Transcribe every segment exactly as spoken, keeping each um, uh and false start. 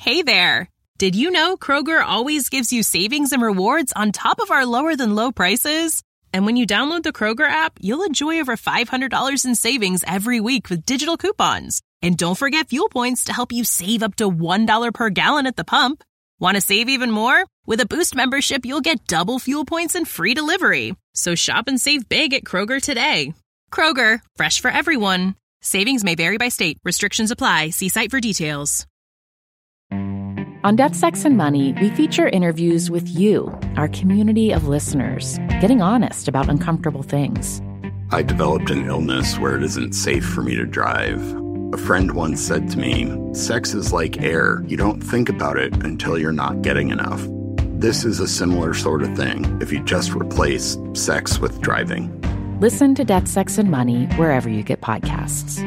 Hey there! Did you know Kroger always gives you savings and rewards on top of our lower-than-low prices? And when you download the Kroger app, you'll enjoy over five hundred dollars in savings every week with digital coupons. And don't forget fuel points to help you save up to one dollar per gallon at the pump. Want to save even more? With a Boost membership, you'll get double fuel points and free delivery. So shop and save big at Kroger today. Kroger, fresh for everyone. Savings may vary by state. Restrictions apply. See site for details. On Death, Sex, and Money, we feature interviews with you, our community of listeners, getting honest about uncomfortable things. I developed an illness where it isn't safe for me to drive. A friend once said to me, sex is like air. You don't think about it until you're not getting enough. This is a similar sort of thing if you just replace sex with driving. Listen to Death, Sex, and Money wherever you get podcasts.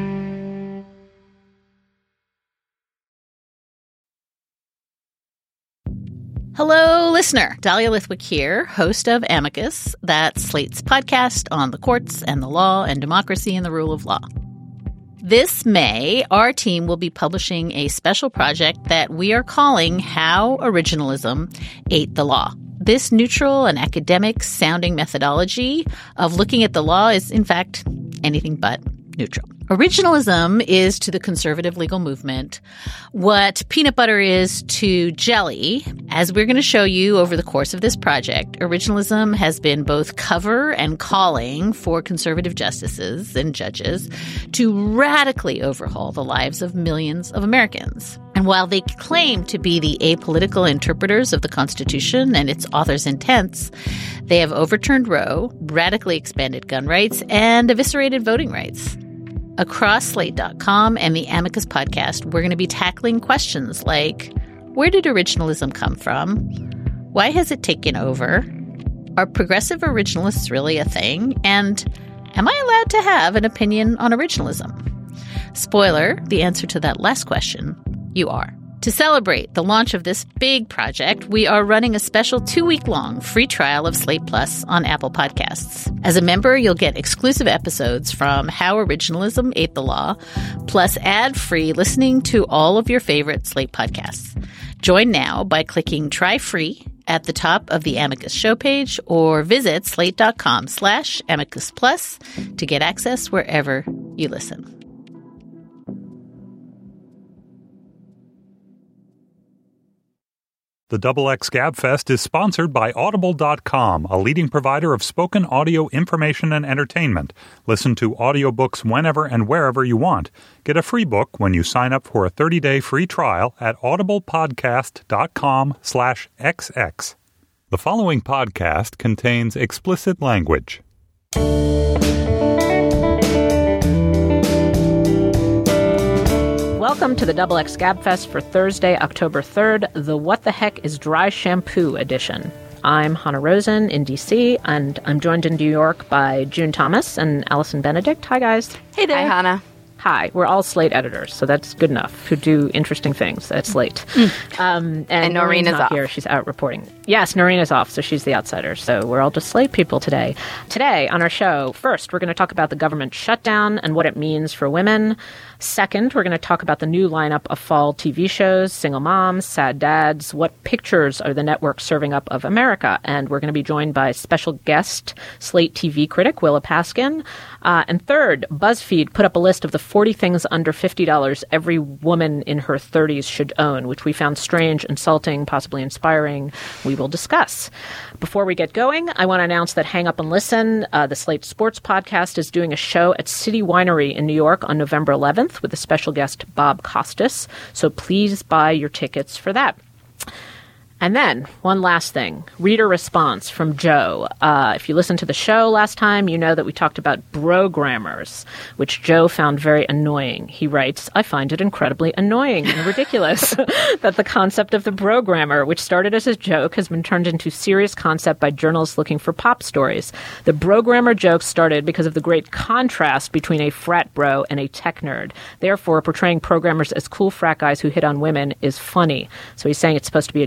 Hello, listener. Dahlia Lithwick here, host of Amicus, that's Slate's podcast on the courts and the law and democracy and the rule of law. This May, our team will be publishing a special project that we are calling How Originalism Ate the Law. This neutral and academic-sounding methodology of looking at the law is, in fact, anything but neutral. Originalism is to the conservative legal movement what peanut butter is to jelly. As we're going to show you over the course of this project, originalism has been both cover and calling for conservative justices and judges to radically overhaul the lives of millions of Americans. And while they claim to be the apolitical interpreters of the Constitution and its author's intents, they have overturned Roe, radically expanded gun rights, and eviscerated voting rights. Across Slate dot com and the Amicus podcast, we're going to be tackling questions like, where did originalism come from? Why has it taken over? Are progressive originalists really a thing? And am I allowed to have an opinion on originalism? Spoiler, the answer to that last question, you are. To celebrate the launch of this big project, we are running a special two-week-long free trial of Slate Plus on Apple Podcasts. As a member, you'll get exclusive episodes from How Originalism Ate the Law, plus ad-free listening to all of your favorite Slate podcasts. Join now by clicking Try Free at the top of the Amicus show page or visit slate.com slash Amicus Plus to get access wherever you listen. The Double X Gabfest is sponsored by Audible dot com, a leading provider of spoken audio information and entertainment. Listen to audiobooks whenever and wherever you want. Get a free book when you sign up for a thirty-day free trial at audiblepodcast.com slash XX. The following podcast contains explicit language. Welcome to the Double X Gabfest for Thursday, October third, the What the Heck is Dry Shampoo edition. I'm Hannah Rosen in D C, and I'm joined in New York by June Thomas and Allison Benedict. Hi, guys. Hey there. Hi, Hannah. Hi. We're all Slate editors, so that's good enough, who do interesting things at Slate. Mm. Um, and and Noreen is not off. Here. She's out reporting. Yes, Noreen is off, so she's the outsider. So we're all just Slate people today. Today on our show, first, we're going to talk about the government shutdown and what it means for women. Second, we're going to talk about the new lineup of fall T V shows, Single Moms, Sad Dads, what pictures are the networks serving up of America. And we're going to be joined by special guest, Slate T V critic Willa Paskin. Uh, and third, BuzzFeed put up a list of the forty things under fifty dollars every woman in her thirties should own, which we found strange, insulting, possibly inspiring. We will discuss. Before we get going, I want to announce that Hang Up and Listen, uh, the Slate Sports podcast, is doing a show at City Winery in New York on November eleventh with a special guest, Bob Costas. So please buy your tickets for that. And then, one last thing, reader response from Joe. Uh, if you listened to the show last time, you know that we talked about brogrammers, which Joe found very annoying. He writes, I find it incredibly annoying and ridiculous that the concept of the brogrammer, which started as a joke, has been turned into serious concept by journalists looking for pop stories. The brogrammer joke started because of the great contrast between a frat bro and a tech nerd. Therefore, portraying programmers as cool frat guys who hit on women is funny. So he's saying it's supposed to be a joke.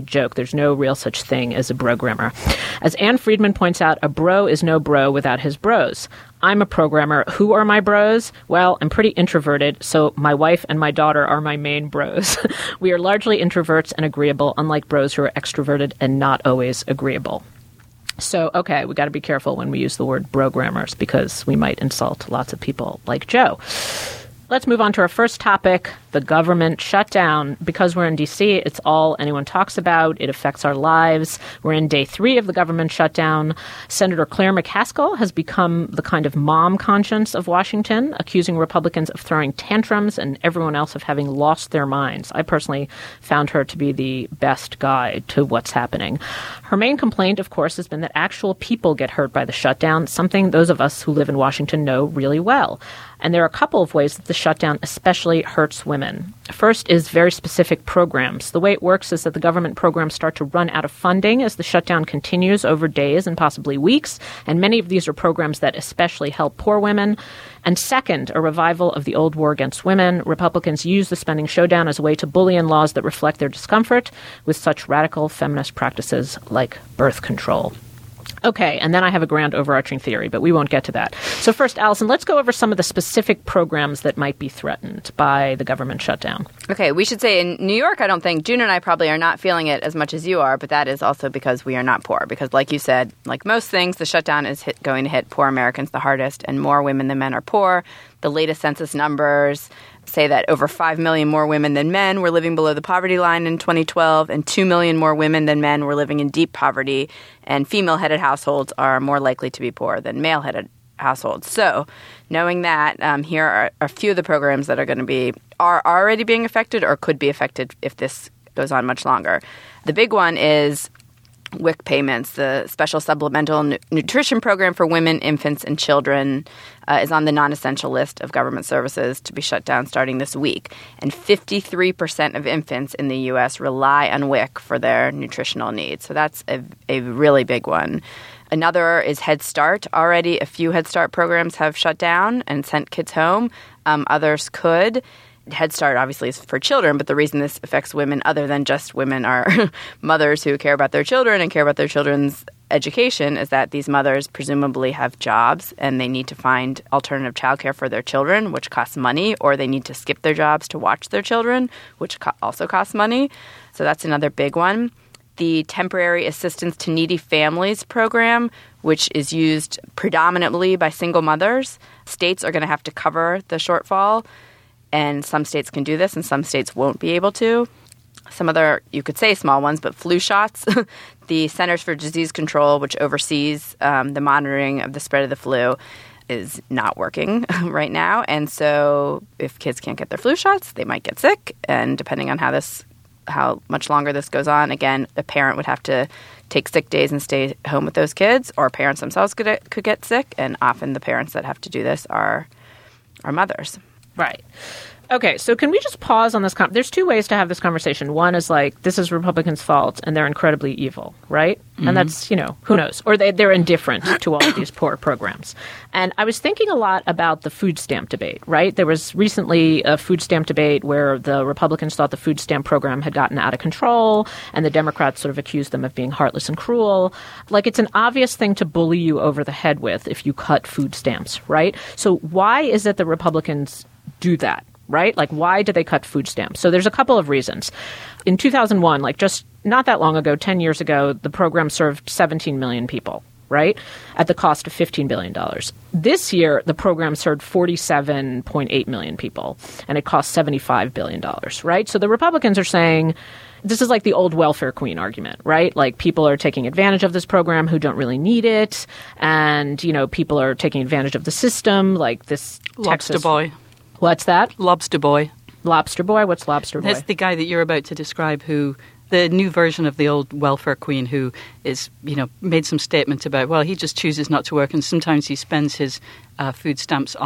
there's no real such thing as a brogrammer. As Ann Friedman points out, a bro is no bro without his bros. I'm a programmer. Who are my bros? Well, I'm pretty introverted, so my wife and my daughter are my main bros. We are largely introverts and agreeable, unlike bros who are extroverted and not always agreeable. So, okay, we got to be careful when we use the word brogrammers because we might insult lots of people like Joe. Let's move on to our first topic, the government shutdown. Because we're in D C, it's all anyone talks about. It affects our lives. We're in day three of the government shutdown. Senator Claire McCaskill has become the kind of mom conscience of Washington, accusing Republicans of throwing tantrums and everyone else of having lost their minds. I personally found her to be the best guide to what's happening. Her main complaint, of course, has been that actual people get hurt by the shutdown, something those of us who live in Washington know really well. And there are a couple of ways that the shutdown especially hurts women. First is very specific programs. The way it works is that the government programs start to run out of funding as the shutdown continues over days and possibly weeks, and many of these are programs that especially help poor women. And second, a revival of the old war against women. Republicans use the spending showdown as a way to bully in laws that reflect their discomfort with such radical feminist practices like birth control. Okay, and then I have a grand overarching theory, but we won't get to that. So first, Allison, let's go over some of the specific programs that might be threatened by the government shutdown. Okay, we should say in New York, I don't think, June and I probably are not feeling it as much as you are, but that is also because we are not poor. Because like you said, like most things, the shutdown is hit, going to hit poor Americans the hardest, and more women than men are poor. The latest census numbers say that over five million more women than men were living below the poverty line in twenty twelve, and two million more women than men were living in deep poverty, and female-headed households are more likely to be poor than male-headed households. So knowing that, um, here are a few of the programs that are going to be are already being affected or could be affected if this goes on much longer. The big one is W I C payments. The Special Supplemental nu- Nutrition Program for Women, Infants, and Children uh, is on the non-essential list of government services to be shut down starting this week. And fifty-three percent of infants in the U S rely on W I C for their nutritional needs. So that's a, a really big one. Another is Head Start. Already a few Head Start programs have shut down and sent kids home. Um, others could. Head Start obviously is for children, but the reason this affects women other than just women are mothers who care about their children and care about their children's education is that these mothers presumably have jobs and they need to find alternative childcare for their children, which costs money, or they need to skip their jobs to watch their children, which co- also costs money. So that's another big one. The Temporary Assistance to Needy Families program, which is used predominantly by single mothers. States are going to have to cover the shortfall. And some states can do this and some states won't be able to. Some other, you could say small ones, but flu shots. The Centers for Disease Control, which oversees um, the monitoring of the spread of the flu, is not working right now. And so if kids can't get their flu shots, they might get sick. And depending on how this, how much longer this goes on, again, the parent would have to take sick days and stay home with those kids, or parents themselves could, could get sick. And often the parents that have to do this are, are mothers. Right. Okay, so can we just pause on this? Con- There's two ways to have this conversation. One is like, this is Republicans' fault and they're incredibly evil, right? Mm-hmm. And that's, you know, who knows? Or they, they're indifferent to all of these poor programs. And I was thinking a lot about the food stamp debate, right? There was recently a food stamp debate where the Republicans thought the food stamp program had gotten out of control and the Democrats sort of accused them of being heartless and cruel. Like, it's an obvious thing to bully you over the head with if you cut food stamps, right? So why is it the Republicans do that? Right? Like, why do they cut food stamps? So there's a couple of reasons. In two thousand one, like just not that long ago, ten years ago, the program served seventeen million people, right? At the cost of fifteen billion dollars. This year, the program served forty-seven point eight million people, and it cost seventy-five billion dollars, right? So the Republicans are saying, this is like the old welfare queen argument, right? Like, people are taking advantage of this program who don't really need it. And, you know, people are taking advantage of the system, like this Lobster Texas- boy. What's that? Lobster boy. Lobster boy? What's lobster boy? That's the guy that you're about to describe, who, the new version of the old welfare queen, who is, you know, made some statement about, well, he just chooses not to work and sometimes he spends his uh, food stamps on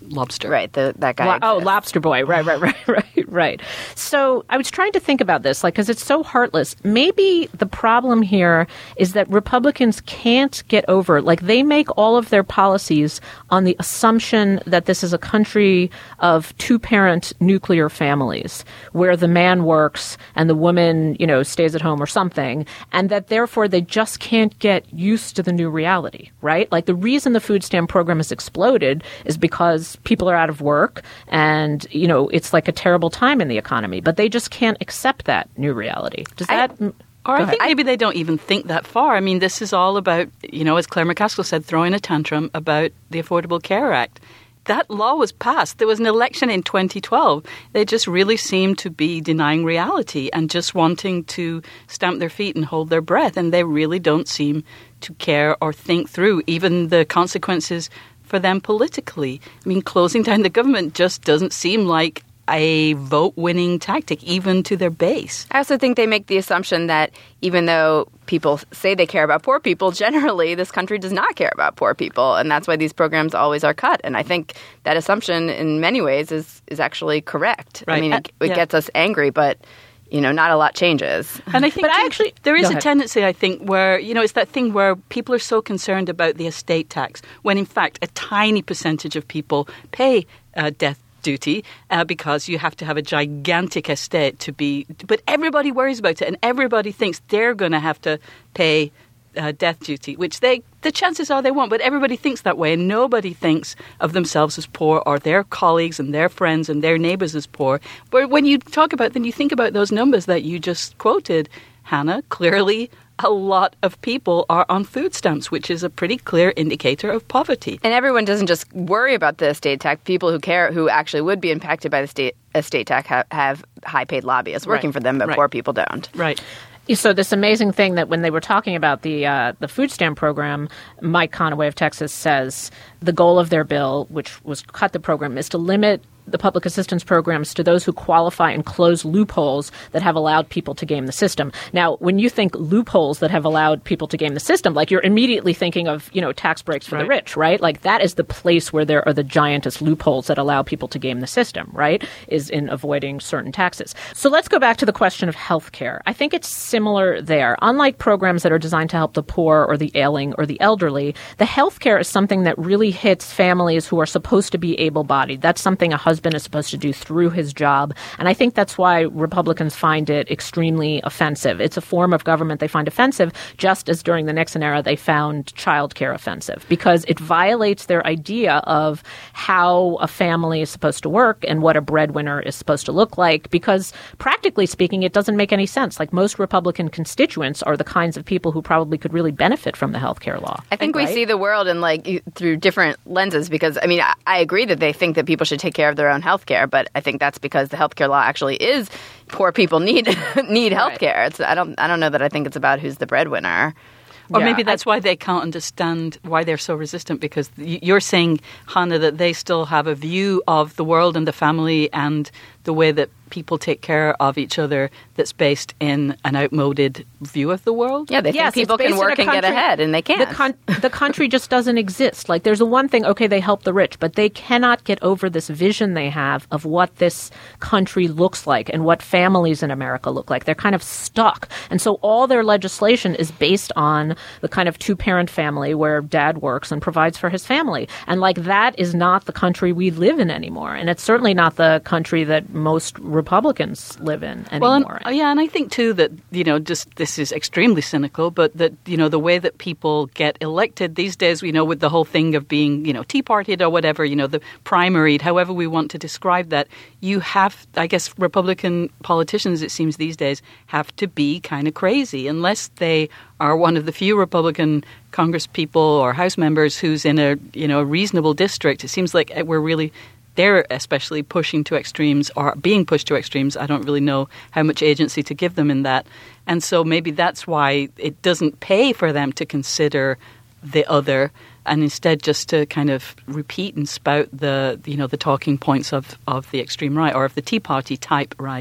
Lobster. Right, the, that guy. Lo- oh, exists. Lobster Boy. Right, right, right, right, right. So I was trying to think about this, like, because it's so heartless. Maybe the problem here is that Republicans can't get over, like, they make all of their policies on the assumption that this is a country of two-parent nuclear families where the man works and the woman, you know, stays at home or something, and that therefore they just can't get used to the new reality, right? Like, the reason the food stamp program has exploded is because people are out of work and, you know, it's like a terrible time in the economy, but they just can't accept that new reality. Does I, that... Or I think maybe they don't even think that far. I mean, this is all about, you know, as Claire McCaskill said, throwing a tantrum about the Affordable Care Act. That law was passed. There was an election in twenty twelve. They just really seemed to be denying reality and just wanting to stamp their feet and hold their breath. And they really don't seem to care or think through even the consequences for them politically. I mean, closing down the government just doesn't seem like a vote-winning tactic, even to their base. I also think they make the assumption that even though people say they care about poor people, generally this country does not care about poor people, and that's why these programs always are cut. And I think that assumption in many ways is, is actually correct. Right. I mean, it, it yeah. gets us angry, but... you know, not a lot changes. And I think but I actually, there is Go a ahead. tendency, I think, where, you know, it's that thing where people are so concerned about the estate tax, when in fact a tiny percentage of people pay uh, death duty uh, because you have to have a gigantic estate to be... But everybody worries about it and everybody thinks they're going to have to pay uh, death duty, which they the chances are they won't, but everybody thinks that way and nobody thinks of themselves as poor or their colleagues and their friends and their neighbours as poor. But when you talk about, then you think about those numbers that you just quoted, Hannah, clearly a lot of people are on food stamps, which is a pretty clear indicator of poverty. And everyone doesn't just worry about the estate tax. People who care, who actually would be impacted by the state estate tax have, have high-paid lobbyists working Right. for them, but Right. poor people don't. Right. So this amazing thing that when they were talking about the uh, the food stamp program, Mike Conaway of Texas says the goal of their bill, which was cut the program, is to limit the public assistance programs to those who qualify and close loopholes that have allowed people to game the system. Now, when you think loopholes that have allowed people to game the system, like you're immediately thinking of, you know, tax breaks for Right. the rich, right? Like that is the place where there are the giantest loopholes that allow people to game the system, right? Is in avoiding certain taxes. So let's go back to the question of health care. I think it's similar there. Unlike programs that are designed to help the poor or the ailing or the elderly, the health care is something that really hits families who are supposed to be able-bodied. That's something a husband is supposed to do through his job. And I think that's why Republicans find it extremely offensive. It's a form of government they find offensive, just as during the Nixon era they found childcare offensive, because it violates their idea of how a family is supposed to work and what a breadwinner is supposed to look like, because practically speaking, it doesn't make any sense. Like most Republican constituents are the kinds of people who probably could really benefit from the health care law. I think we right? see the world in like you- through different lenses because, I mean, I, I agree that they think that people should take care of their own health care, but I think that's because the health care law actually is poor people need need health care. It's, I don't I don't know that I think it's about who's the breadwinner. Or Yeah, maybe that's why they can't understand why they're so resistant, because y- you're saying, Hannah, that they still have a view of the world and the family and the way that people take care of each other that's based in an outmoded view of the world. Yeah, they Yes, think people it's based can in work a and get country- ahead, and they can't. The, con- the country just doesn't exist. Like, there's a one thing, okay, they help the rich, but they cannot get over this vision they have of what this country looks like and what families in America look like. They're kind of stuck. And so all their legislation is based on the kind of two-parent family where dad works and provides for his family. And, like, that is not the country we live in anymore. And it's certainly not the country that most Republicans live in Well, anymore. and, yeah, and I think too that, you know, just this is extremely cynical, but that, you know, the way that people get elected these days, you know, with the whole thing of being, you know, Tea Partied or whatever, you know, the primaried, however we want to describe that, you have, I guess, Republican politicians, it seems these days, have to be kind of crazy unless they are one of the few Republican Congress people or House members who's in a, you know, a reasonable district. It seems like we're really... They're especially pushing to extremes or being pushed to extremes. I don't really know how much agency to give them in that. And so maybe that's why it doesn't pay for them to consider the other and instead just to kind of repeat and spout the, you know, the talking points of, of the extreme right or of the Tea Party type right.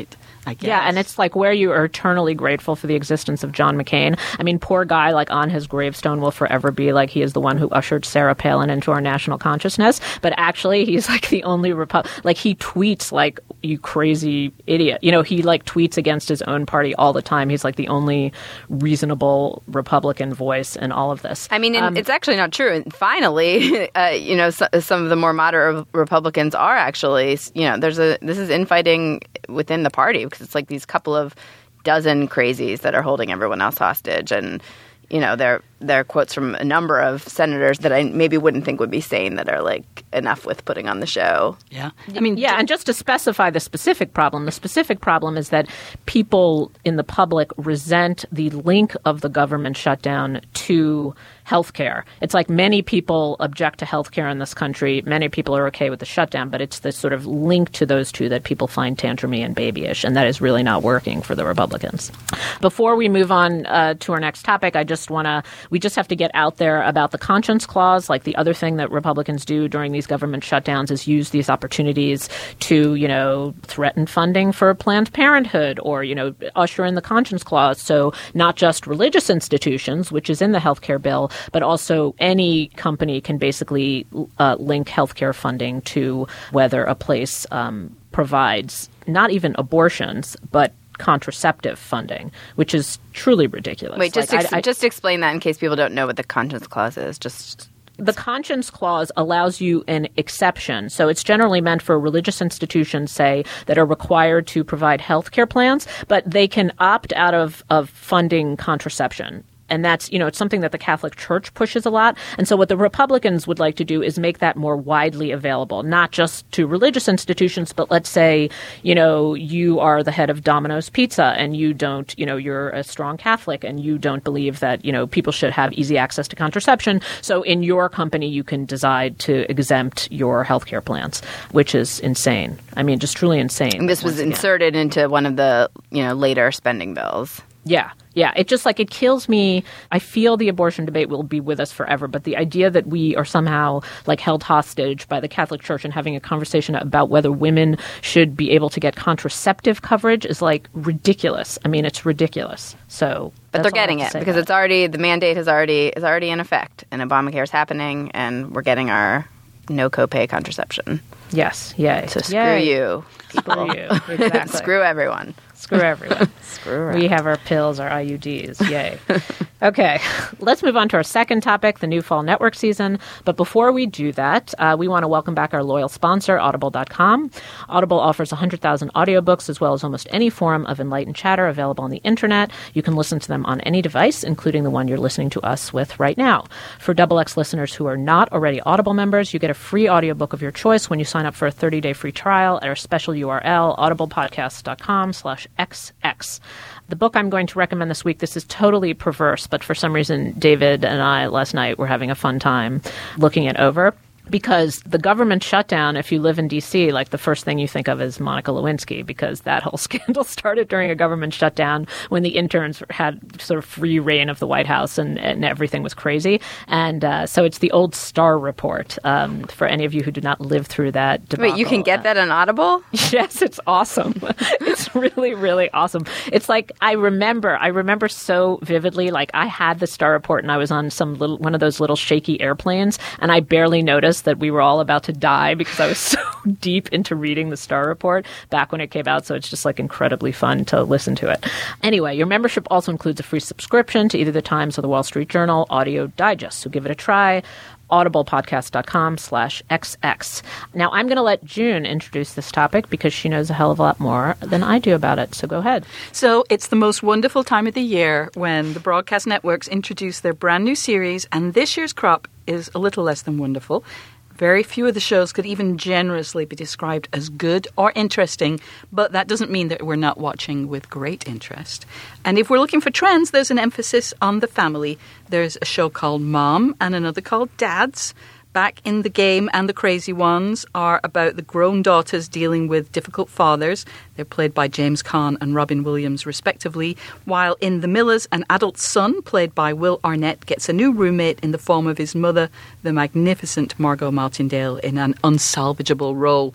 I guess. Yeah, and it's like where you are eternally grateful for the existence of John McCain. I mean, poor guy, like on his gravestone will forever be like he is the one who ushered Sarah Palin into our national consciousness. But actually, he's like the only Repu- like he tweets like, you crazy idiot. You know, he like tweets against his own party all the time. He's like the only reasonable Republican voice in all of this. I mean, Um, it's actually not true. And finally, uh, you know, so, some of the more moderate Republicans are actually, you know, there's a this is infighting within the party because it's like these couple of dozen crazies that are holding everyone else hostage. And, you know, there there are quotes from a number of senators that I maybe wouldn't think would be sane that are like enough with putting on the show. Yeah. I mean, yeah, and just to specify the specific problem, the specific problem is that people in the public resent the link of the government shutdown to healthcare. It's like many people object to healthcare in this country. Many people are okay with the shutdown, but it's the sort of link to those two that people find tantrumy and babyish, and that is really not working for the Republicans. Before we move on uh, to our next topic, I just want to we just have to get out there about the conscience clause. Like the other thing that Republicans do during these government shutdowns is use these opportunities to, you know, threaten funding for Planned Parenthood or, you know, usher in the conscience clause. So not just religious institutions, which is in the healthcare bill, but also any company can basically uh, link healthcare funding to whether a place um, provides not even abortions, but contraceptive funding, which is truly ridiculous. Wait, just like, ex- I, I, just explain that in case people don't know what the conscience clause is. Just the conscience clause allows you an exception. So it's generally meant for religious institutions, say, that are required to provide health care plans, but they can opt out of, of funding contraception. And that's, you know, it's something that the Catholic Church pushes a lot. And so what the Republicans would like to do is make that more widely available, not just to religious institutions, but let's say, you know, you are the head of Domino's Pizza and you don't, you know, you're a strong Catholic and you don't believe that, you know, people should have easy access to contraception. So in your company, you can decide to exempt your healthcare plans, which is insane. I mean, just truly insane. And this was inserted into one of the, you know, later spending bills. Yeah. Yeah, it just like it kills me. I feel the abortion debate will be with us forever, but the idea that we are somehow like held hostage by the Catholic Church and having a conversation about whether women should be able to get contraceptive coverage is like ridiculous. I mean, it's ridiculous. So, but they're getting it because it's already the mandate is already is already in effect, and Obamacare is happening, and we're getting our no copay contraception. Yes, yay. So screw yay. you, screw you, exactly. Screw everyone. Screw everyone. Screw everyone. We have our pills, our I U Ds. Yay. Okay, let's move on to our second topic, the new fall network season. But before we do that, uh, we want to welcome back our loyal sponsor, Audible dot com. Audible offers one hundred thousand audiobooks as well as almost any form of enlightened chatter available on the internet. You can listen to them on any device, including the one you're listening to us with right now. For Double X listeners who are not already Audible members, you get a free audiobook of your choice when you sign up for a thirty-day free trial at our special U R L, audiblepodcast dot com slash X X. The book I'm going to recommend this week, this is totally perverse, but for some reason, David and I last night were having a fun time looking it over. Because the government shutdown, if you live in D C, like the first thing you think of is Monica Lewinsky, because that whole scandal started during a government shutdown when the interns had sort of free reign of the White House and, and everything was crazy. And uh, so it's the old Starr report um, for any of you who did not live through that debacle. Wait, you can get that on Audible? Yes, it's awesome. It's really, really awesome. It's like I remember, I remember so vividly, like I had the Starr report and I was on some little one of those little shaky airplanes and I barely noticed that we were all about to die because I was so deep into reading the Starr report back when it came out. So it's just like incredibly fun to listen to it. Anyway, your membership also includes a free subscription to either the Times or the Wall Street Journal Audio Digest. So give it a try. audiblepodcast dot com slash X X. Now, I'm going to let June introduce this topic because she knows a hell of a lot more than I do about it. So go ahead. So it's the most wonderful time of the year when the broadcast networks introduce their brand new series, and this year's crop is a little less than wonderful. Very few of the shows could even generously be described as good or interesting, but that doesn't mean that we're not watching with great interest. And if we're looking for trends, there's an emphasis on the family. There's a show called Mom and another called Dads. Back in the Game and The Crazy Ones are about the grown daughters dealing with difficult fathers. They're played by James Caan and Robin Williams, respectively, while in The Millers, an adult son, played by Will Arnett, gets a new roommate in the form of his mother, the magnificent Margot Martindale, in an unsalvageable role.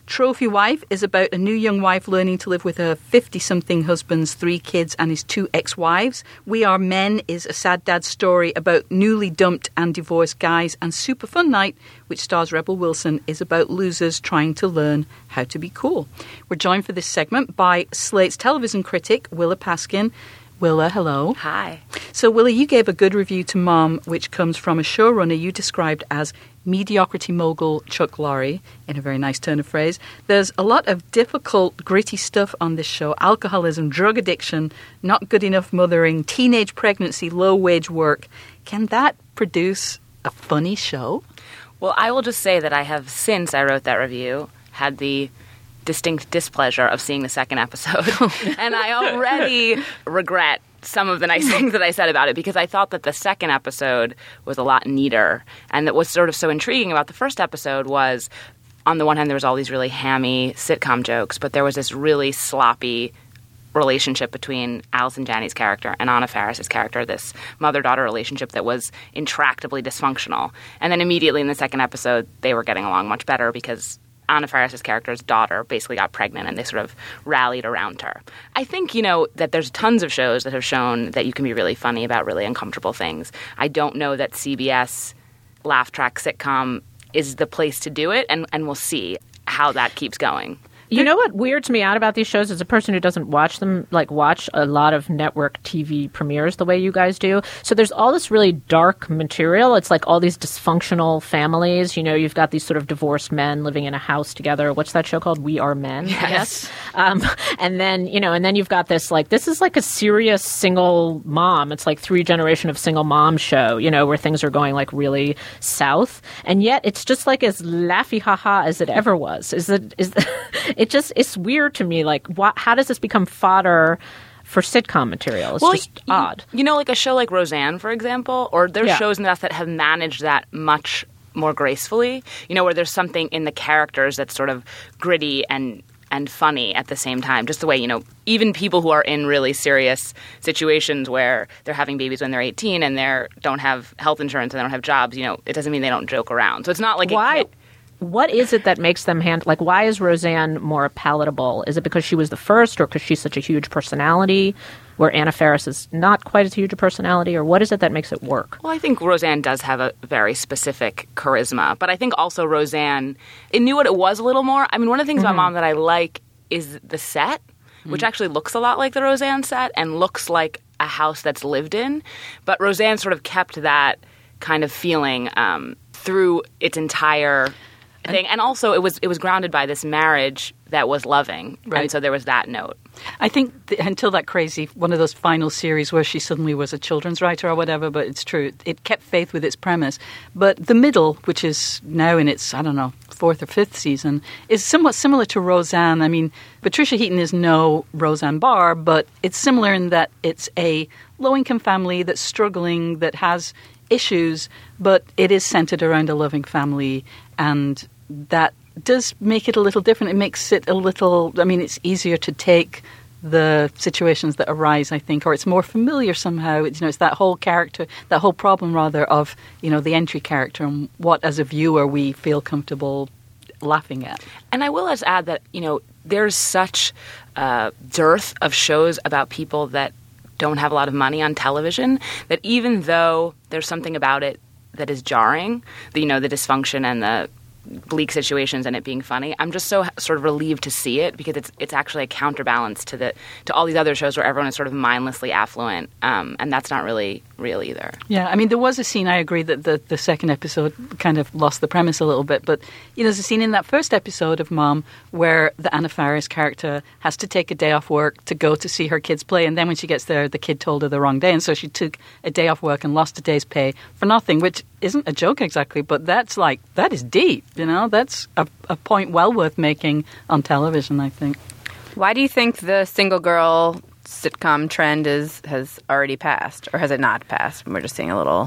Trophy Wife is about a new young wife learning to live with her fifty-something husband's three kids and his two ex-wives. We Are Men is a sad dad story about newly dumped and divorced guys. And Super Fun Night, which stars Rebel Wilson, is about losers trying to learn how to be cool. We're joined for this segment by Slate's television critic, Willa Paskin. Willa, hello. Hi. So, Willa, you gave a good review to Mom, which comes from a showrunner you described as mediocrity mogul Chuck Lorre, in a very nice turn of phrase. There's a lot of difficult, gritty stuff on this show. Alcoholism, drug addiction, not good enough mothering, teenage pregnancy, low-wage work. Can that produce a funny show? Well, I will just say that I have, since I wrote that review, had the distinct displeasure of seeing the second episode. And I already regret some of the nice things that I said about it, because I thought that the second episode was a lot neater. And that was sort of so intriguing about the first episode was, on the one hand, there was all these really hammy sitcom jokes, but there was this really sloppy relationship between Allison Janney's character and Anna Faris's character, this mother-daughter relationship that was intractably dysfunctional. And then immediately in the second episode, they were getting along much better because Anna Faris's character's daughter basically got pregnant and they sort of rallied around her. I think, you know, that there's tons of shows that have shown that you can be really funny about really uncomfortable things. I don't know that C B S laugh track sitcom is the place to do it, and, and we'll see how that keeps going. You know what weirds me out about these shows as a person who doesn't watch them, like watch a lot of network T V premieres the way you guys do. So there's all this really dark material. It's like all these dysfunctional families. You know, you've got these sort of divorced men living in a house together. What's that show called? We Are Men, yes. I guess. Um, and then, you know, and then you've got this, like, this is like a serious single mom. It's like three generation of single mom show, you know, where things are going like really south. And yet it's just like as laughy ha-ha as it ever was. Is it, is It just, it's weird to me, like, what, how does this become fodder for sitcom material? It's well, just you, odd. You know, like a show like Roseanne, for example, or there's Yeah. shows and stuff that have managed that much more gracefully, you know, where there's something in the characters that's sort of gritty and and funny at the same time. Just the way, you know, even people who are in really serious situations where they're having babies when they're eighteen and they don't have health insurance and they don't have jobs, you know, it doesn't mean they don't joke around. So it's not like Why? It, What is it that makes them hand like? Why is Roseanne more palatable? Is it because she was the first, or because she's such a huge personality, where Anna Faris is not quite as huge a personality, or what is it that makes it work? Well, I think Roseanne does have a very specific charisma, but I think also Roseanne, it knew what it was a little more. I mean, one of the things Mm-hmm. about Mom that I like is the set, mm-hmm. which actually looks a lot like the Roseanne set and looks like a house that's lived in. But Roseanne sort of kept that kind of feeling um, through its entire thing. And also it was it was grounded by this marriage that was loving. Right. And so there was that note. I think th- until that crazy, one of those final series where she suddenly was a children's writer or whatever, but it's true, it kept faith with its premise. But the middle, which is now in its, I don't know, fourth or fifth season, is somewhat similar to Roseanne. I mean, Patricia Heaton is no Roseanne Barr, but it's similar in that it's a low-income family that's struggling, that has issues, but it is centered around a loving family, and that does make it a little different. It makes it a little, I mean, it's easier to take the situations that arise, I think, or it's more familiar somehow. It's, you know, it's that whole character, that whole problem, rather, of, you know, the entry character and what, as a viewer, we feel comfortable laughing at. And I will just add that, you know, there's such a dearth of shows about people that don't have a lot of money on television that even though there's something about it that is jarring, the, you know, the dysfunction and the bleak situations and it being funny, I'm just so sort of relieved to see it, because it's it's actually a counterbalance to the to all these other shows where everyone is sort of mindlessly affluent, um, and that's not really real either. Yeah, I mean, there was a scene, I agree, that the, the second episode kind of lost the premise a little bit, but, you know, there's a scene in that first episode of Mom where the Anna Faris character has to take a day off work to go to see her kids play, and then when she gets there, the kid told her the wrong day, and so she took a day off work and lost a day's pay for nothing, which isn't a joke exactly, but that's like, that is deep, you know? That's a, a point well worth making on television, I think. Why do you think the single girl sitcom trend is has already passed, or has it not passed? We're just seeing a little...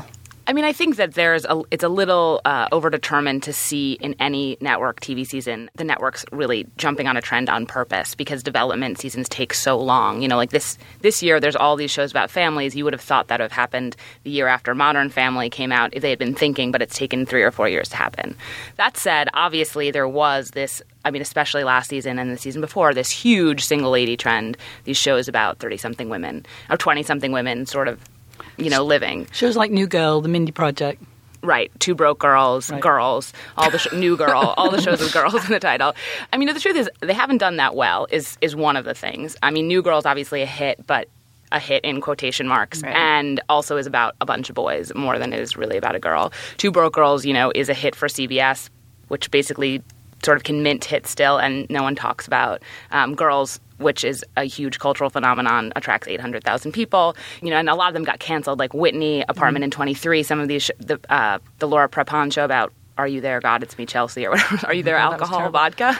I mean, I think that there's a, it's a little uh, overdetermined to see in any network T V season the networks really jumping on a trend on purpose because development seasons take so long. You know, like this this year, there's all these shows about families. You would have thought that would have happened the year after Modern Family came out if they had been thinking, but it's taken three or four years to happen. That said, obviously there was this, I mean, especially last season and the season before, this huge single lady trend, these shows about thirty-something women or twenty-something women sort of, you know, living. Shows like New Girl, The Mindy Project. Right. Two Broke Girls, right. Girls, all the sh- New Girl, all the shows with girls in the title. I mean, the truth is they haven't done that well is is one of the things. I mean, New Girl's obviously a hit, but a hit in quotation marks, right. and also is about a bunch of boys more than it is really about a girl. Two Broke Girls, you know, is a hit for C B S, which basically sort of can mint hit still and no one talks about. Um, Girls, which is a huge cultural phenomenon, attracts eight hundred thousand people. You know, and a lot of them got canceled, like Whitney, Apartment mm-hmm. in twenty-three, some of these, sh- the, uh, the Laura Prepon show about Are You There, God, It's Me, Chelsea, or whatever. Are You There, oh, Alcohol, Vodka?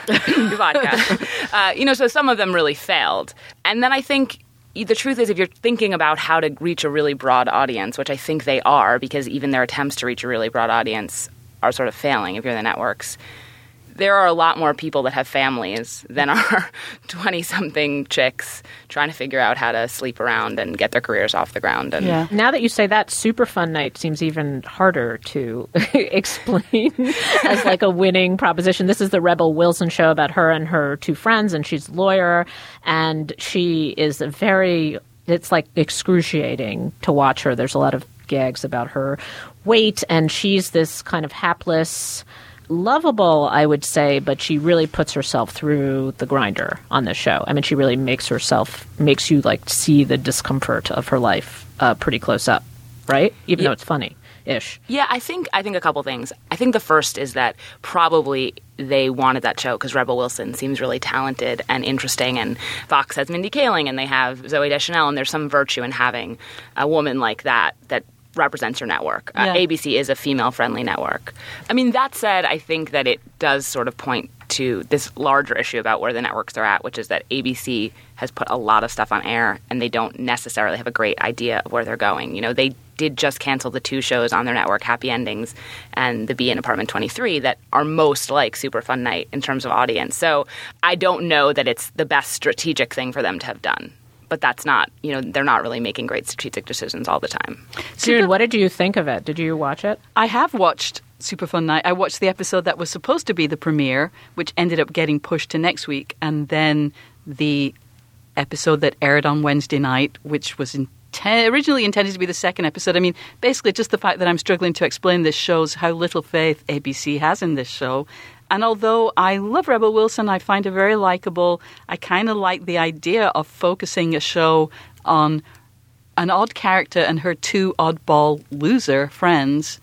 Vodka. Uh, you know, so some of them really failed. And then I think the truth is if you're thinking about how to reach a really broad audience, which I think they are because even their attempts to reach a really broad audience are sort of failing if you're the networks, there are a lot more people that have families than are twenty-something chicks trying to figure out how to sleep around and get their careers off the ground. And yeah. Now that you say that, Super Fun Night seems even harder to explain as like a winning proposition. This is the Rebel Wilson show about her and her two friends, and she's a lawyer, and she is a very – it's like excruciating to watch her. There's a lot of gags about her weight, and she's this kind of hapless – lovable, I would say, but she really puts herself through the grinder on this show. I mean, she really makes herself, makes you like see the discomfort of her life uh, pretty close up, right? Even yeah. though it's funny-ish. Yeah, I think I think a couple things. I think the first is that probably they wanted that show because Rebel Wilson seems really talented and interesting, and Fox has Mindy Kaling, and they have Zooey Deschanel, and there's some virtue in having a woman like that that represents your network. Yeah. Uh, A B C is a female-friendly network. I mean, that said, I think that it does sort of point to this larger issue about where the networks are at, which is that A B C has put a lot of stuff on air, and they don't necessarily have a great idea of where they're going. You know, they did just cancel the two shows on their network, Happy Endings and The Bee in Apartment twenty-three, that are most like Super Fun Night in terms of audience. So I don't know that it's the best strategic thing for them to have done. But that's not, you know, they're not really making great strategic decisions all the time. June, what did you think of it? Did you watch it? I have watched Super Fun Night. I watched the episode that was supposed to be the premiere, which ended up getting pushed to next week, and then the episode that aired on Wednesday night, which was in originally intended to be the second episode. I mean, basically just the fact that I'm struggling to explain this shows how little faith A B C has in this show. And although I love Rebel Wilson, I find her very likable. I kind of like the idea of focusing a show on an odd character and her two oddball loser friends.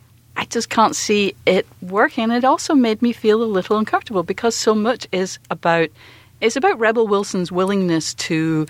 I just can't see it working. It also made me feel a little uncomfortable because so much is about it's about Rebel Wilson's willingness to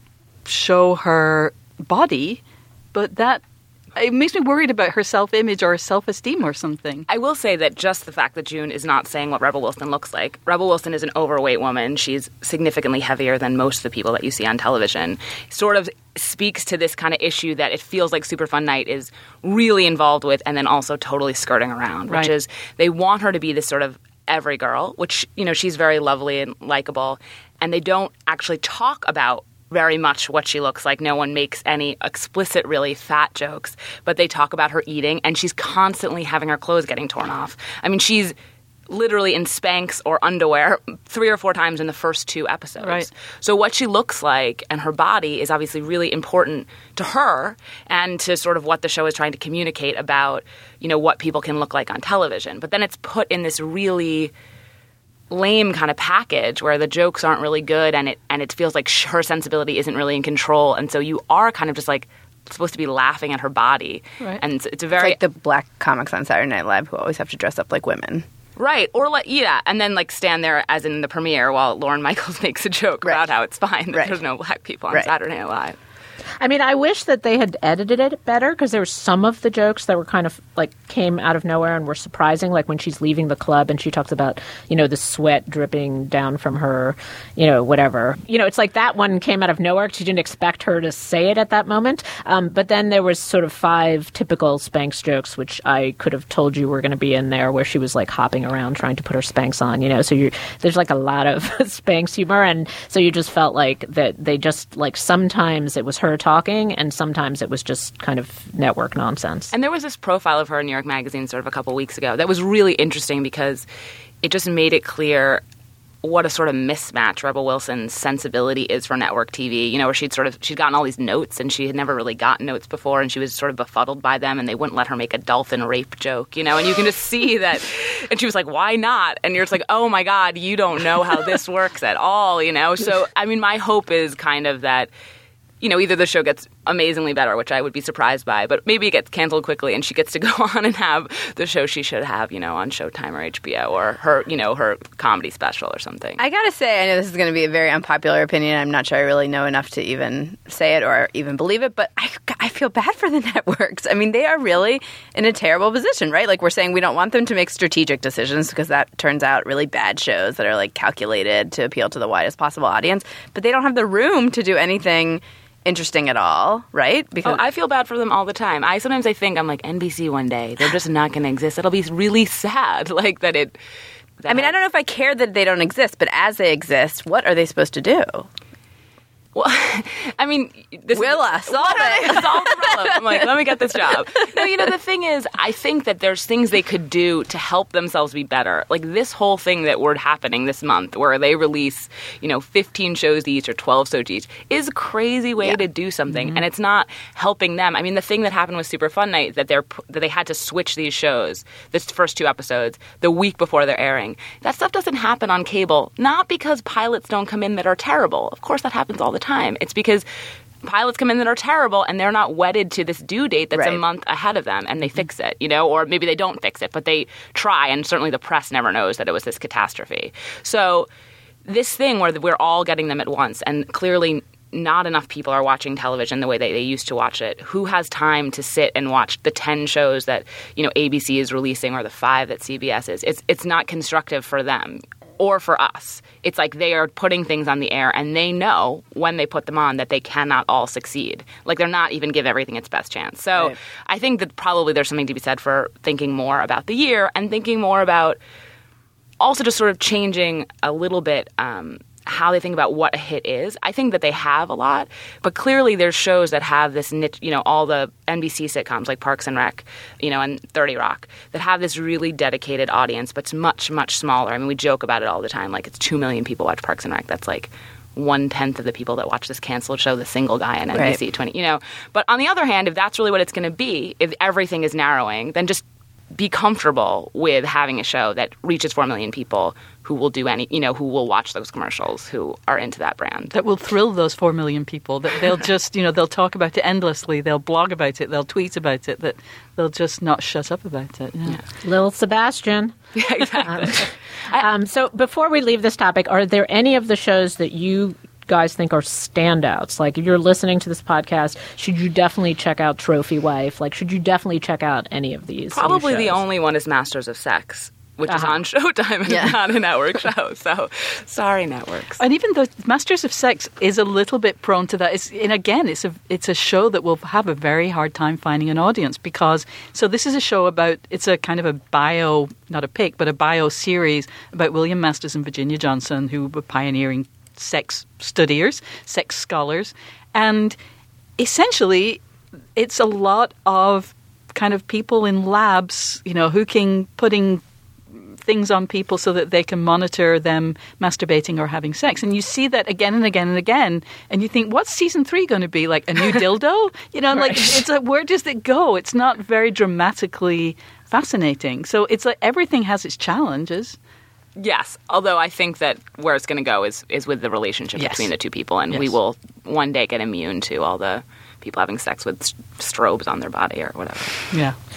show her body, but that it makes me worried about her self-image or her self-esteem or something. I will say that just the fact that June is not saying what Rebel Wilson looks like. Rebel Wilson is an overweight woman. She's significantly heavier than most of the people that you see on television. Sort of speaks to this kind of issue that it feels like Super Fun Night is really involved with and then also totally skirting around, which right. is they want her to be this sort of every girl, which, you know, she's very lovely and likable, and they don't actually talk about very much what she looks like. No one makes any explicit, really fat jokes, but they talk about her eating, and she's constantly having her clothes getting torn off. I mean, she's literally in Spanx or underwear three or four times in the first two episodes. Right. So what she looks like and her body is obviously really important to her and to sort of what the show is trying to communicate about, you know, what people can look like on television. But then it's put in this really lame kind of package where the jokes aren't really good and it and it feels like her sensibility isn't really in control, and so you are kind of just like supposed to be laughing at her body. Right. And it's, it's a very it's like the black comics on Saturday Night Live who always have to dress up like women. Right. Or like yeah, and then like stand there as in the premiere while Lorne Michaels makes a joke right. about how it's fine that right. there's no black people on right. Saturday Night Live. I mean, I wish that they had edited it better because there were some of the jokes that were kind of like came out of nowhere and were surprising. Like when she's leaving the club and she talks about, you know, the sweat dripping down from her, you know, whatever. You know, it's like that one came out of nowhere. She didn't expect her to say it at that moment. Um, but then there was sort of five typical Spanx jokes, which I could have told you were going to be in there, where she was like hopping around trying to put her Spanx on, you know. So you there's like a lot of Spanx humor. And so you just felt like that they just like sometimes it was her talking and sometimes it was just kind of network nonsense. And there was this profile of her in New York Magazine sort of a couple weeks ago that was really interesting because it just made it clear what a sort of mismatch Rebel Wilson's sensibility is for network T V, you know, where she'd sort of, she'd gotten all these notes and she had never really gotten notes before and she was sort of befuddled by them and they wouldn't let her make a dolphin rape joke, you know, and you can just see that, and she was like, why not? And you're just like, oh my God, you don't know how this works at all, you know? So, I mean, my hope is kind of that, you know, either the show gets amazingly better, which I would be surprised by, but maybe it gets canceled quickly and she gets to go on and have the show she should have, you know, on Showtime or H B O or her, you know, her comedy special or something. I gotta say, I know this is going to be a very unpopular opinion. I'm not sure I really know enough to even say it or even believe it, but I, I feel bad for the networks. I mean, they are really in a terrible position, right? Like we're saying we don't want them to make strategic decisions because that turns out really bad shows that are like calculated to appeal to the widest possible audience, but they don't have the room to do anything interesting at all, right? Because oh, I feel bad for them all the time. I sometimes I think I'm like N B C one day they're just not going to exist. It'll be really sad, like that it. That I mean, I don't know if I care that they don't exist, but as they exist, what are they supposed to do? Well, I mean, this Willa, is, solve it. Solve the problem. I'm like, let me get this job. No, you know, the thing is, I think that there's things they could do to help themselves be better. Like this whole thing that we're happening this month where they release, you know, fifteen shows each or twelve shows each is a crazy way yeah. to do something. Mm-hmm. And it's not helping them. I mean, the thing that happened with Super Fun Night, that they're that they had to switch these shows, this first two episodes, the week before they're airing. That stuff doesn't happen on cable, not because pilots don't come in that are terrible. Of course, that happens all the time. It's because pilots come in that are terrible and they're not wedded to this due date that's right. a month ahead of them and they fix it, you know, or maybe they don't fix it, but they try, and certainly the press never knows that it was this catastrophe. So this thing where we're all getting them at once and clearly not enough people are watching television the way they, they used to watch it. Who has time to sit and watch the ten shows that, you know, A B C is releasing or the five that C B S is? It's it's not constructive for them or for us. It's like they are putting things on the air and they know when they put them on that they cannot all succeed. Like they're not even give everything its best chance. So right. I think that probably there's something to be said for thinking more about the year and thinking more about also just sort of changing a little bit um, how they think about what a hit is. I think that they have a lot, but clearly there's shows that have this niche, you know, all the N B C sitcoms like Parks and Rec, you know, and thirty Rock that have this really dedicated audience, but it's much, much smaller. I mean, we joke about it all the time. Like it's two million people watch Parks and Rec. That's like one-tenth of the people that watch this canceled show, The Single Guy on N B C right. twenty, you know. But on the other hand, if that's really what it's going to be, if everything is narrowing, then just be comfortable with having a show that reaches four million people who will do any, you know, who will watch those commercials, who are into that brand. That will thrill those four million people. That they'll just, you know, they'll talk about it endlessly. They'll blog about it. They'll tweet about it. That they'll just not shut up about it. Yeah. Yeah. Lil Sebastian. Yeah, exactly. um, um, so before we leave this topic, are there any of the shows that you guys think are standouts? Like if you're listening to this podcast, should you definitely check out Trophy Wife? Like should you definitely check out any of these? Probably the only one is Masters of Sex, which uh-huh. is on Showtime and yeah. not a network show. So, sorry, networks. And even though Masters of Sex is a little bit prone to that, it's, and again, it's a it's a show that will have a very hard time finding an audience because, so this is a show about, it's a kind of a bio, not a pic, but a bio series about William Masters and Virginia Johnson, who were pioneering sex studiers, sex scholars. And essentially, it's a lot of kind of people in labs, you know, hooking, putting things on people so that they can monitor them masturbating or having sex. And you see that again and again and again. And you think, what's season three going to be? Like a new dildo? You know, right. like it's a, where does it go? It's not very dramatically fascinating. So it's like everything has its challenges. Yes, although I think that where it's going to go is, is with the relationship yes. between the two people. And yes. we will one day get immune to all the people having sex with strobes on their body or whatever. Yeah.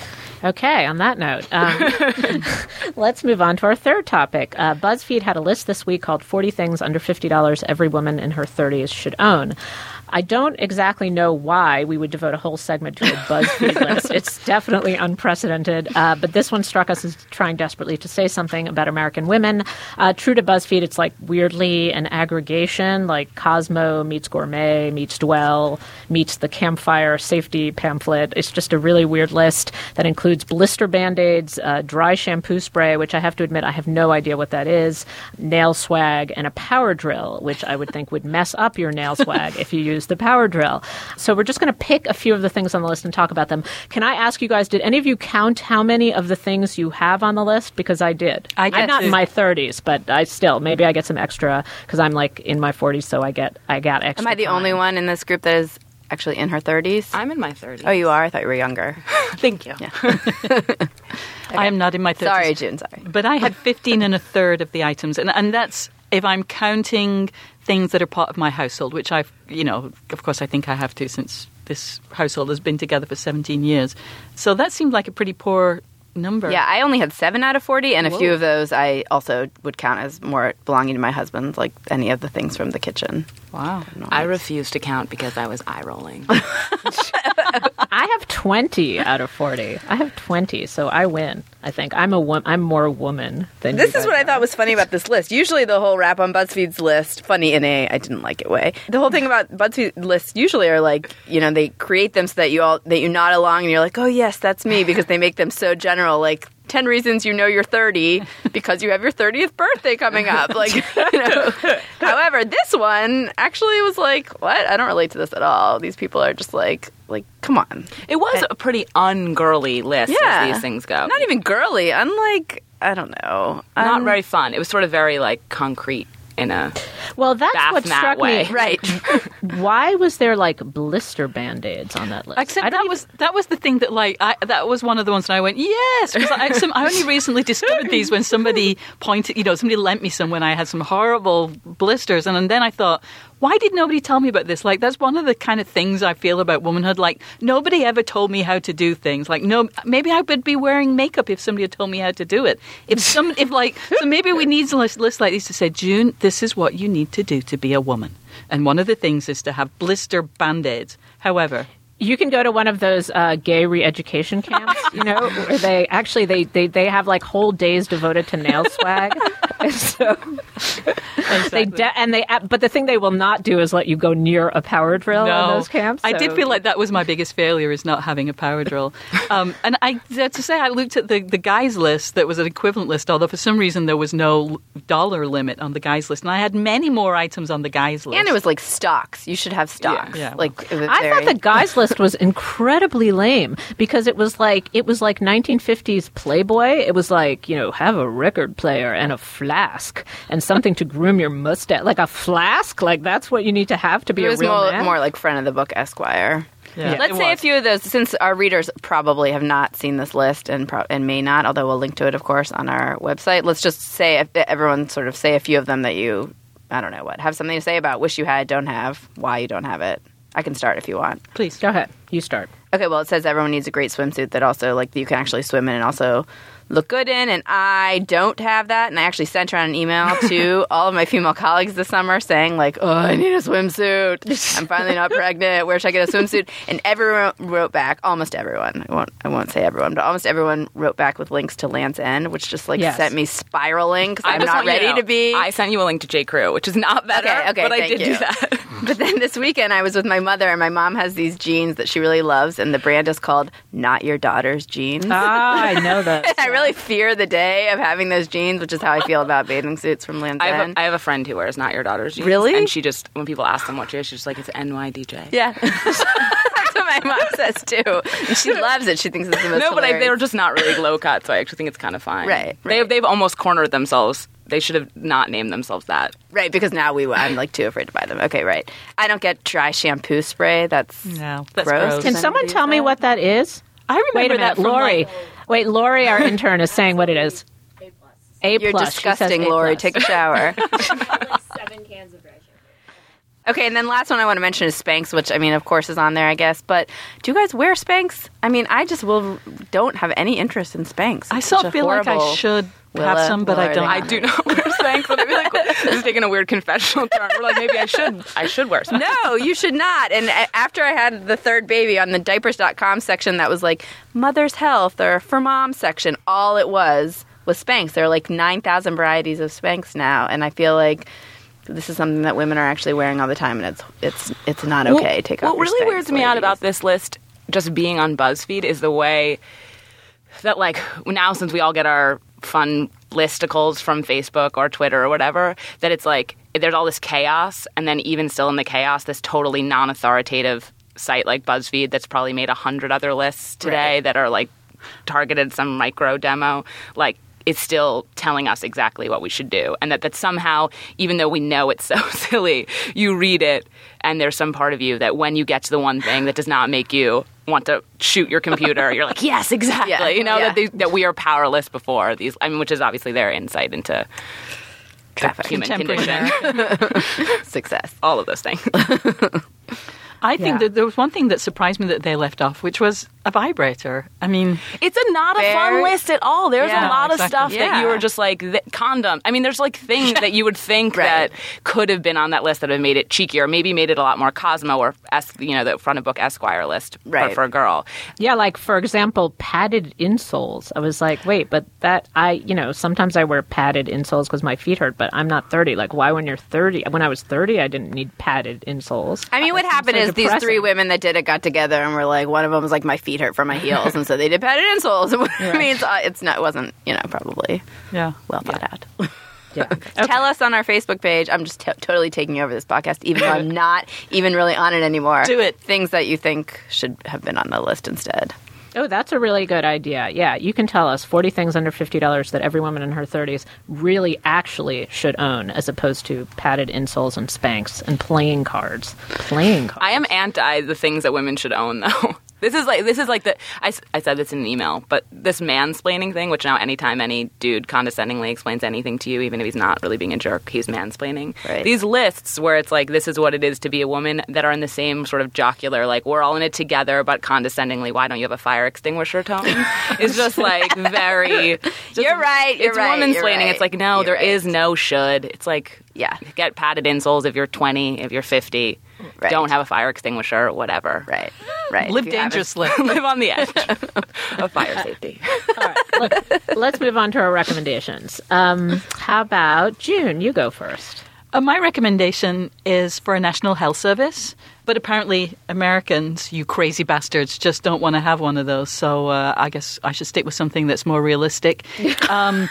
Okay, on that note, um, let's move on to our third topic. Uh, BuzzFeed had a list this week called forty Things Under fifty dollars Every Woman in Her thirties Should Own. I don't exactly know why we would devote a whole segment to a BuzzFeed list. It's definitely unprecedented, uh, but this one struck us as trying desperately to say something about American women. Uh, true to BuzzFeed, it's like weirdly an aggregation, like Cosmo meets Gourmet meets Dwell meets the Campfire Safety Pamphlet. It's just a really weird list that includes blister Band-Aids, uh, dry shampoo spray, which I have to admit I have no idea what that is, nail swag, and a power drill, which I would think would mess up your nail swag if you use the power drill. So we're just going to pick a few of the things on the list and talk about them. Can I ask you guys, did any of you count how many of the things you have on the list? Because I did. I I'm not to. in my thirties, but I still, maybe I get some extra because I'm like in my forties, so I get I got extra Am I the time. only one in this group that is actually in her thirties? I'm in my thirties. Oh, you are? I thought you were younger. Thank you. Yeah. Okay. I am not in my thirties. Sorry, June, sorry. But I had fifteen and a third of the items. And, and that's if I'm counting things that are part of my household, which I've, you know, of course I think I have to since this household has been together for seventeen years. So that seemed like a pretty poor number. Yeah, I only had seven out of forty, and a Whoa. few of those I also would count as more belonging to my husband, like any of the things from the kitchen. Wow. I refuse to count because I was eye rolling. I have twenty out of forty. I have twenty, so I win. I think I'm a wo- I'm more a woman than This you is guys what I are. thought was funny about this list. Usually the whole rap on BuzzFeed's list, funny in a I didn't like it way. The whole thing about BuzzFeed lists usually are like, you know, they create them so that you all that you nod along and you're like, oh yes, that's me, because they make them so general, like ten reasons you know you're thirty because you have your thirtieth birthday coming up. Like, you know. However, this one actually was like, what? I don't relate to this at all. These people are just like, like, come on. It was a pretty ungirly list Yeah. as these things go. Not even girly. Unlike, I don't know. Not Um, very fun. It was sort of very like concrete in a Well, that's bath what mat struck way. me. Right. Why was there like blister Band-Aids on that list? Except I don't that was that was the thing that like I, that was one of the ones that I went yes because I, some, I only recently discovered these when somebody pointed, you know, somebody lent me some when I had some horrible blisters, and, and then I thought, why did nobody tell me about this? Like, that's one of the kind of things I feel about womanhood. Like, nobody ever told me how to do things. Like, no, maybe I would be wearing makeup if somebody had told me how to do it. If some, if like, so maybe we need a list, list like this to say, June, this is what you need to do to be a woman. And one of the things is to have blister Band-Aids. However, You can go to one of those uh, gay re-education camps, you know, where they actually they, they, they have like whole days devoted to nail swag. And so they de- and they but the thing they will not do is let you go near a power drill no, in those camps. I so- did feel like that was my biggest failure, is not having a power drill. Um, and I have to say, I looked at the, the guys list that was an equivalent list, although for some reason there was no dollar limit on the guys list. And I had many more items on the guys list. And it was like stocks. You should have stocks. Yeah, yeah, well. Like it was I very- thought the guys list was incredibly lame because it was like it was like nineteen fifties Playboy. It was like, you know, have a record player and a flask and something to groom your mustache. Like a flask? Like that's what you need to have to be it a was real more, man? more like front of the book Esquire. Yeah, Let's it say a was. few of those, since our readers probably have not seen this list and pro- and may not, although we'll link to it, of course, on our website. Let's just say, if everyone sort of say a few of them that you, I don't know what, have something to say about, wish you had, don't have, why you don't have it. I can start if you want. Please. Go ahead. You start. Okay, well, it says everyone needs a great swimsuit that also, like, you can actually swim in and also look good in, and I don't have that, and I actually sent around an email to all of my female colleagues this summer saying, like, oh, I need a swimsuit. I'm finally not pregnant. Where should I get a swimsuit? And everyone wrote back, almost everyone. I won't, I won't say everyone, but almost everyone wrote back with links to Land's End, which just, like, Yes. sent me spiraling because I I'm just not want you ready know, to be. I sent you a link to J. Crew, which is not better, Okay, okay, but I thank did you. do that. But then this weekend I was with my mother, and my mom has these jeans that she really loves, and the brand is called Not Your Daughter's Jeans. Ah, I know that. I really fear the day of having those jeans, which is how I feel about bathing suits from Land's I have, End. a, I have a friend who wears Not Your Daughter's jeans. Really? And she just, when people ask them what she is, she's just like, it's N Y D J. Yeah. That's what my mom says, too. And she loves it. She thinks it's the most No, but I, hilarious. they're just not really low cut, so I actually think it's kind of fine. Right, They've, right. they've almost cornered themselves. They should have not named themselves that. Right, because now we, I'm, like, too afraid to buy them. Okay, right. I don't get dry shampoo spray. That's No, that's gross. gross. Can Does someone anybody tell use me that? what that is? I remember Wait a minute, that from, Lori. like, Wait, Lori, our intern, is saying what it is. A plus. A You're plus. She says disgusting, A Lori. plus. Take a shower. like seven cans of dry shampoo. Okay, and then last one I want to mention is Spanx, which, I mean, of course is on there, I guess. But do you guys wear Spanx? I mean, I just will don't have any interest in Spanx. I still feel like I should have some, but I don't. I do not wear Spanx. But I feel like this is taking a weird confessional turn. We're like, maybe I should I should wear Spanx. No, you should not. And after I had the third baby, on the diapers dot com section that was like Mother's Health or For Mom section, all it was was Spanx. There are like nine thousand varieties of Spanx now, and I feel like this is something that women are actually wearing all the time, and it's it's it's not okay. Well, Take off what your really Spanx, weirds me ladies. out about this list, just being on BuzzFeed, is the way that, like, now since we all get our fun listicles from Facebook or Twitter or whatever, that it's like there's all this chaos, and then even still in the chaos, this totally non-authoritative site like BuzzFeed that's probably made a hundred other lists today Right. that are like targeted some micro demo, like, it's still telling us exactly what we should do. And that, that somehow, even though we know it's so silly, you read it and there's some part of you that when you get to the one thing that does not make you want to shoot your computer, you're like, yes, exactly. Yeah, you know, yeah. that, they, that we are powerless before these, I mean, which is obviously their insight into the human condition. Success. All of those things. I think Yeah. that there was one thing that surprised me that they left off, which was a vibrator. I mean, It's a not a Fair. fun list at all. There's Yeah, a lot of exactly. stuff that you Yeah. were just like, th- condom. I mean, there's like things that you would think Right. that could have been on that list that have made it cheekier, maybe made it a lot more Cosmo or, es- you know, the front of book Esquire list for- Right. for a girl. Yeah, like, for example, padded insoles. I was like, wait, but that, I, you know, sometimes I wear padded insoles because my feet hurt, but I'm not thirty. Like, why when you're thirty? When I was thirty, I didn't need padded insoles. I mean, what That seems happened so is these depressing. three women that did it got together and were like, one of them was like, my feet hurt from my heels, and so they did padded insoles. I mean, it's, uh, it's not, it wasn't, you know, probably yeah. well thought out. Yeah. Tell us on our Facebook page. I'm just t- totally taking over this podcast, even though I'm not even really on it anymore. Do it. Things that you think should have been on the list instead. Oh, that's a really good idea. Yeah, you can tell us forty things under fifty dollars that every woman in her thirties really actually should own, as opposed to padded insoles and Spanx and playing cards. Playing cards. I am anti the things that women should own, though. This is like this is like the I, s- I said this in an email, but this mansplaining thing, which now anytime any dude condescendingly explains anything to you, even if he's not really being a jerk, he's mansplaining. Right. These lists where it's like this is what it is to be a woman that are in the same sort of jocular, like we're all in it together, but condescendingly, why don't you have a fire extinguisher tone? Is just like very. Just, You're right, you're it's right, you're womansplaining. right, It's like no, you're there right. is no should. It's like Yeah. get padded insoles if you're twenty, if you're fifty. Right. Don't have a fire extinguisher, whatever. Right, right. Live If you have it- dangerously. Live on the edge of fire safety. All right, let, let's move on to our recommendations. Um, how about June? You go first. Uh, my recommendation is for a National Health Service, but apparently Americans, you crazy bastards, just don't want to have one of those. So uh, I guess I should stick with something that's more realistic. Um,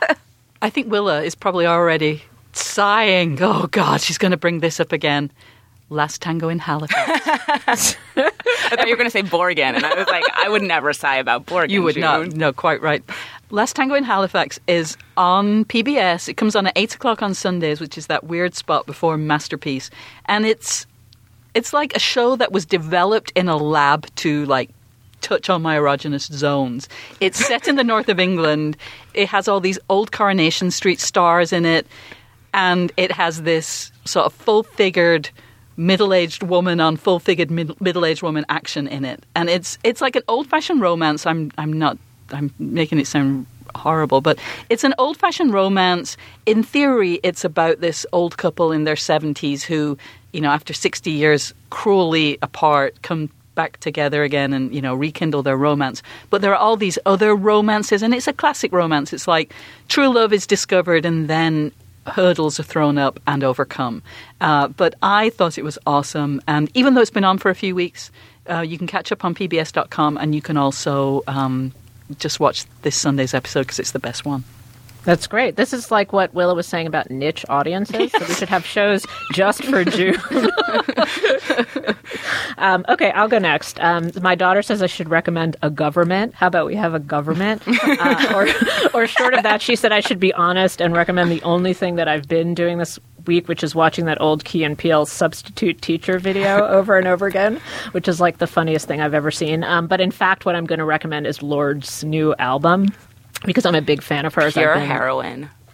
I think Willa is probably already sighing. Oh, God, she's going to bring this up again. Last Tango in Halifax. I thought you were going to say Borgen, and I was like, I would never sigh about Borgen. You would June. not. No, quite right. Last Tango in Halifax is on P B S. It comes on at eight o'clock on Sundays, which is that weird spot before Masterpiece. And it's it's like a show that was developed in a lab to, like, touch on my erogenous zones. It's set in the north of England. It has all these old Coronation Street stars in it. And it has this sort of full-figured middle-aged woman on full-figured mid- middle-aged woman action in it. And it's it's like an old-fashioned romance. I'm I'm not I'm making it sound horrible, but it's an old-fashioned romance. In theory, it's about this old couple in their seventies who, you know, after sixty years cruelly apart, come back together again and, you know, rekindle their romance. But there are all these other romances, and it's a classic romance. It's like true love is discovered and then hurdles are thrown up and overcome. Uh, but I thought it was awesome. And even though it's been on for a few weeks, uh, you can catch up on P B S dot com, and you can also um, just watch this Sunday's episode because it's the best one. That's great. This is like what Willa was saying about niche audiences. So we should have shows just for June. um, okay, I'll go next. Um, my daughter says I should recommend a government. How about we have a government? Uh, or, or short of that, she said I should be honest and recommend the only thing that I've been doing this week, which is watching that old Key and Peele substitute teacher video over and over again, which is like the funniest thing I've ever seen. Um, but in fact, what I'm going to recommend is Lord's new album, because I'm a big fan of hers. Pure I've been, heroine.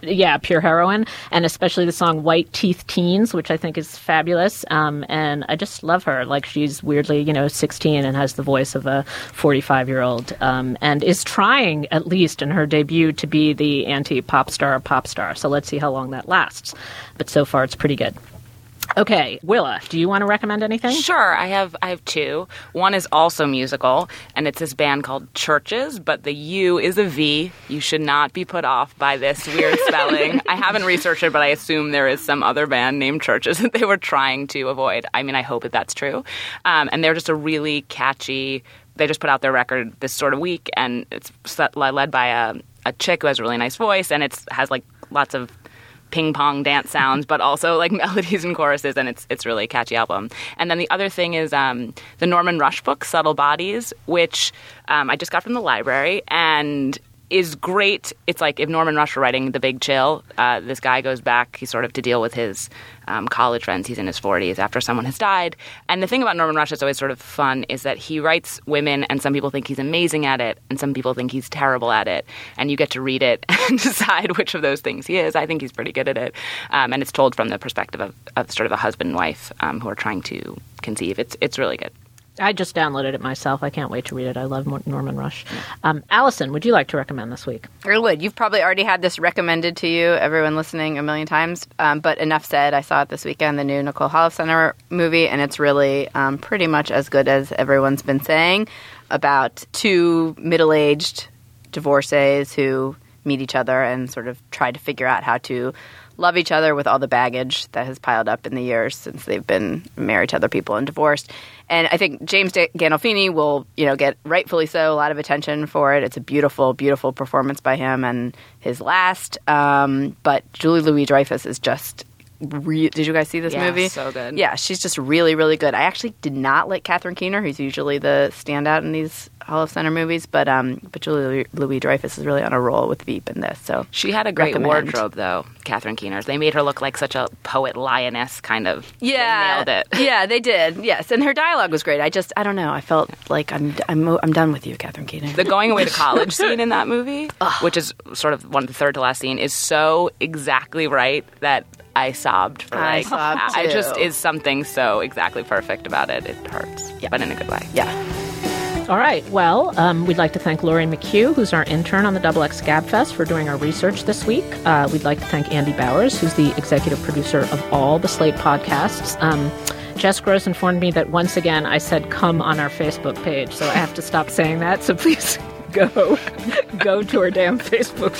Yeah, pure heroine, and especially the song White Teeth Teens, which I think is fabulous. Um, and I just love her. Like, she's weirdly, you know, sixteen and has the voice of a forty-five-year-old, um, and is trying, at least in her debut, to be the anti-pop star pop star. So let's see how long that lasts. But so far, it's pretty good. Okay, Willa, do you want to recommend anything? Sure, I have I have two. One is also musical, and it's this band called Churches, but the U is a V. You should not be put off by this weird spelling. I haven't researched it, but I assume there is some other band named Churches that they were trying to avoid. I mean, I hope that that's true. Um, and they're just a really catchy... They just put out their record this sort of week, and it's led by a, a chick who has a really nice voice, and it has, like, lots of ping pong dance sounds, but also like melodies and choruses, and it's it's really a catchy album. And then the other thing is um, the Norman Rush book, Subtle Bodies, which um, I just got from the library and is great. It's like if Norman Rush were writing The Big Chill, uh, this guy goes back, he's sort of to deal with his um, college friends. He's in his forties after someone has died. And the thing about Norman Rush that's always sort of fun is that he writes women, and some people think he's amazing at it, and some people think he's terrible at it. And you get to read it and decide which of those things he is. I think he's pretty good at it. Um, and it's told from the perspective of, of sort of a husband and wife um, who are trying to conceive. It's it's really good. I just downloaded it myself. I can't wait to read it. I love Norman Rush. Um, Allison, would you like to recommend this week? I would. You've probably already had this recommended to you, everyone listening, a million times. Um, but enough said. I saw it this weekend, the new Nicole Holofcener movie, and it's really um, pretty much as good as everyone's been saying about two middle-aged divorcees who meet each other and sort of try to figure out how to love each other with all the baggage that has piled up in the years since they've been married to other people and divorced. And I think James Gandolfini will, you know, get rightfully so a lot of attention for it. It's a beautiful, beautiful performance by him and his last. Um, but Julie Louis-Dreyfus is just re- did you guys see this yeah, movie? So good. Yeah, she's just really, really good. I actually did not like Catherine Keener, who's usually the standout in these Holofcener movies, but um, but Julie Louis-Dreyfus is really on a roll with Veep in this. So she had a great recommend. wardrobe, though. Catherine Keener's. They made her look like such a poet lioness, kind of. Yeah, they nailed it. Yeah, they did. Yes, and her dialogue was great. I just, I don't know. I felt like I'm, I'm, I'm done with you, Catherine Keener. The going away to college scene in that movie, which is sort of one of the third to last scene, is so exactly right that I sobbed for like. I sobbed too. I just is something so exactly perfect about it. It hurts, yeah. but in a good way. Yeah. All right. Well, um, we'd like to thank Lori McHugh, who's our intern on the Double X Gabfest, for doing our research this week. Uh, we'd like to thank Andy Bowers, who's the executive producer of all the Slate podcasts. Um, Jess Gross informed me that once again I said come on our Facebook page, so I have to stop saying that. So please go go to our damn Facebook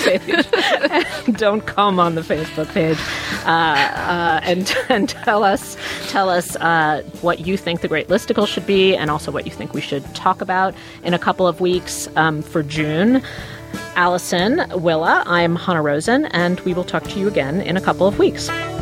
page. Don't come on the Facebook page. Uh, uh, and, and tell us tell us uh, what you think the Great Listicle should be, and also what you think we should talk about in a couple of weeks um, for June. Allison, Willa, I'm Hannah Rosen, and we will talk to you again in a couple of weeks.